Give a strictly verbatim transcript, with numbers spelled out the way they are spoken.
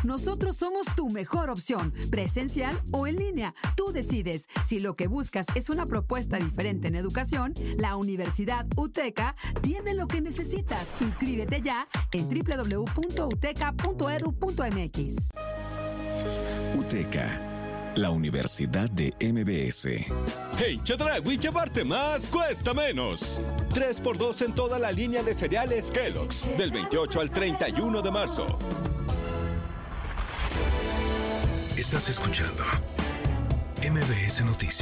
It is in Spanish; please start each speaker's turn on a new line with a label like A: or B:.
A: Nosotros somos tu mejor opción, presencial o en línea. Tú decides. Si lo que buscas es una propuesta diferente en educación, la Universidad UTECA tiene lo que necesitas. Inscríbete ya en doble u doble u doble u punto uteca punto edu punto eme equis.
B: UTECA, la Universidad de M B S.
C: Hey, Chedraui, llevarte más cuesta menos. tres por dos en toda la línea de cereales Kellogg's, del veintiocho al treinta y uno de marzo.
D: Estás escuchando M B S Noticias.